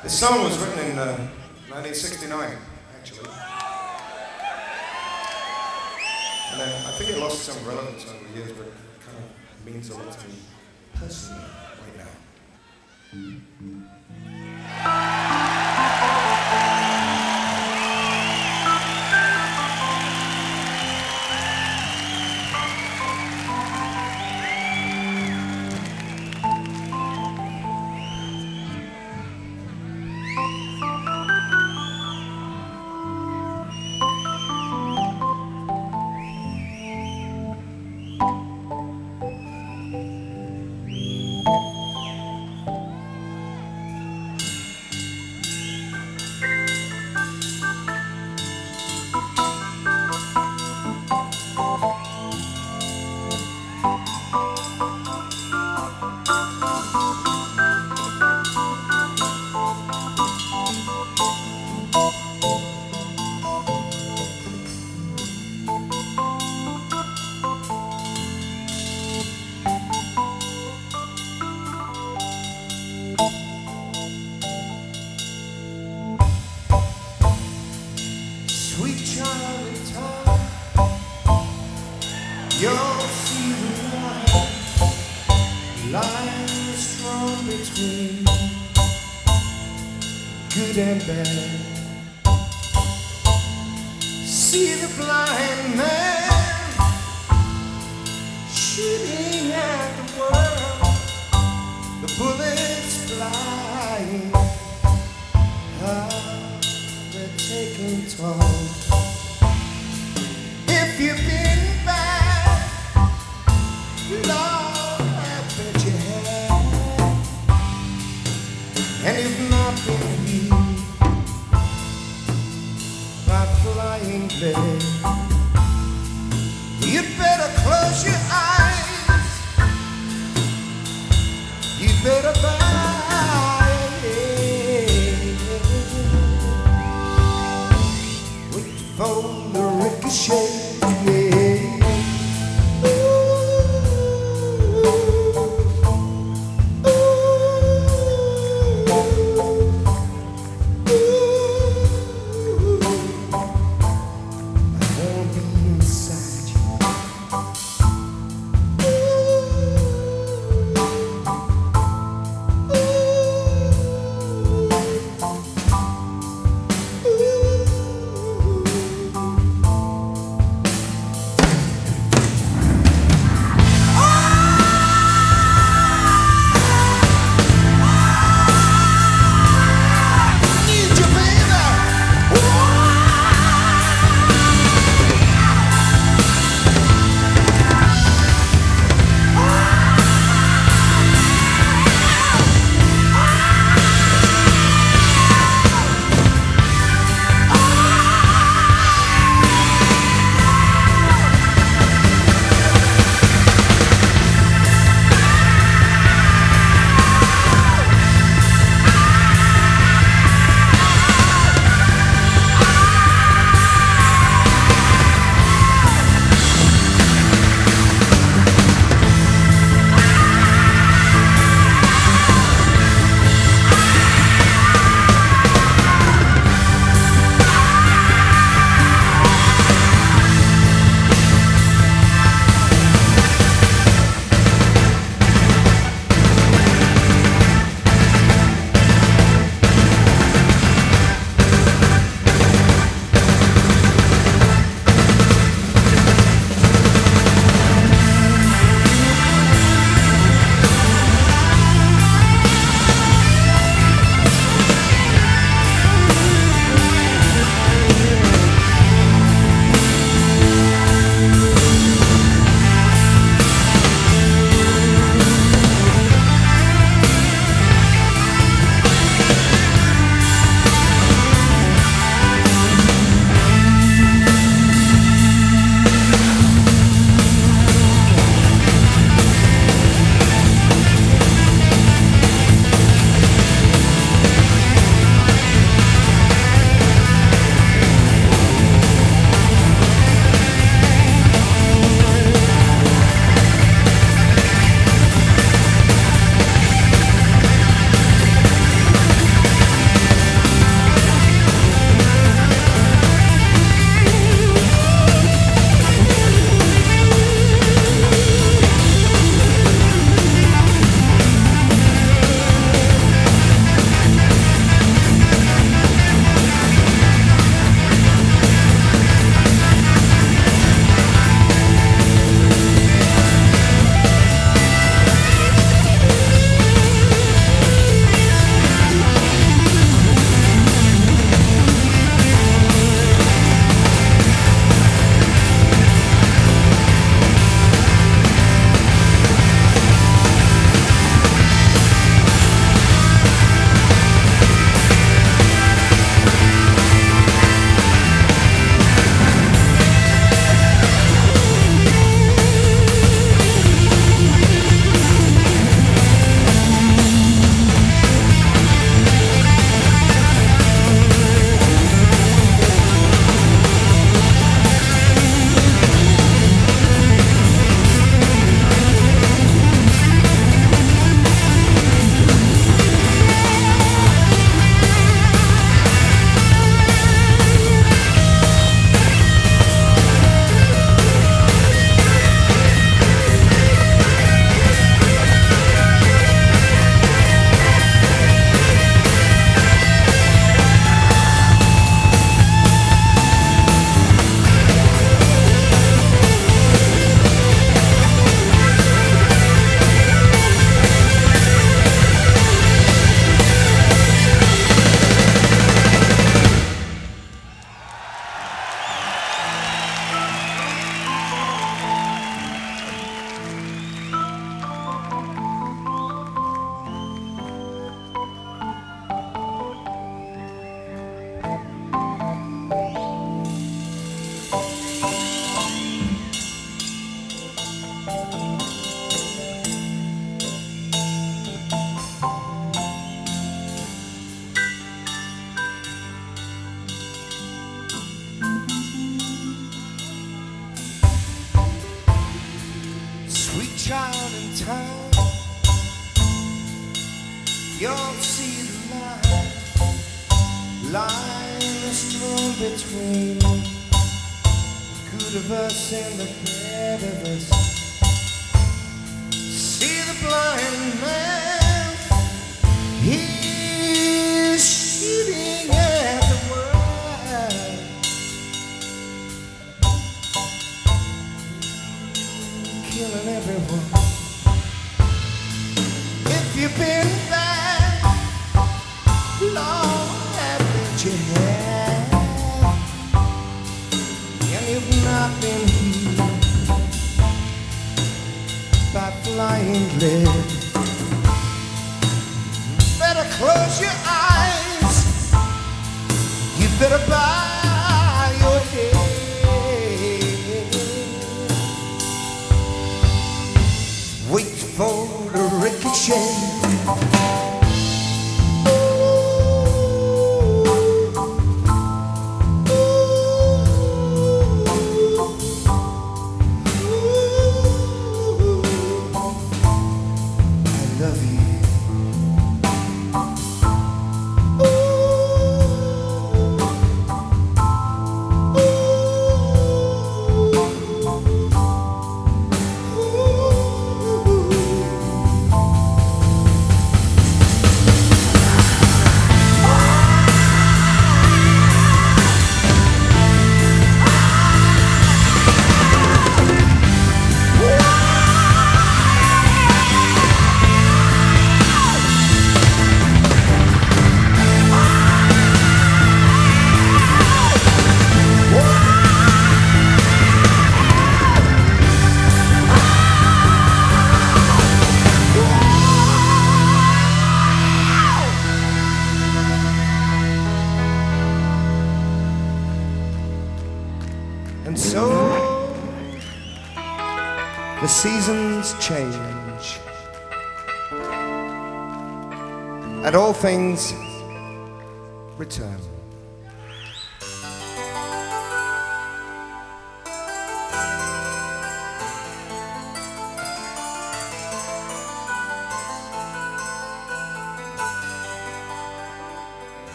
This song was written in 1969, actually. And I think it lost some relevance over the years, but it kind of means a lot to me personally right now. Sweet child in time, you'll see the line strong between good and bad. See the blind man shooting at the world, the bullets flying. They're taking toll. If you've been bad, Lord, I bet you have. And you've not been healed by flying lead. You better close your eyes. You better buy. For the ricochet, yeah. I won't be inside you. You'll see the line is drawn between the good of us and the bad of us. See the blind man, he's shooting at the world, killing everyone. If you've been bad, Lord, haven't you had? And you've not been healed by flying lead. Better close your eyes. You better bow your head. Wait for the ricochet. And so the seasons change, and all things return.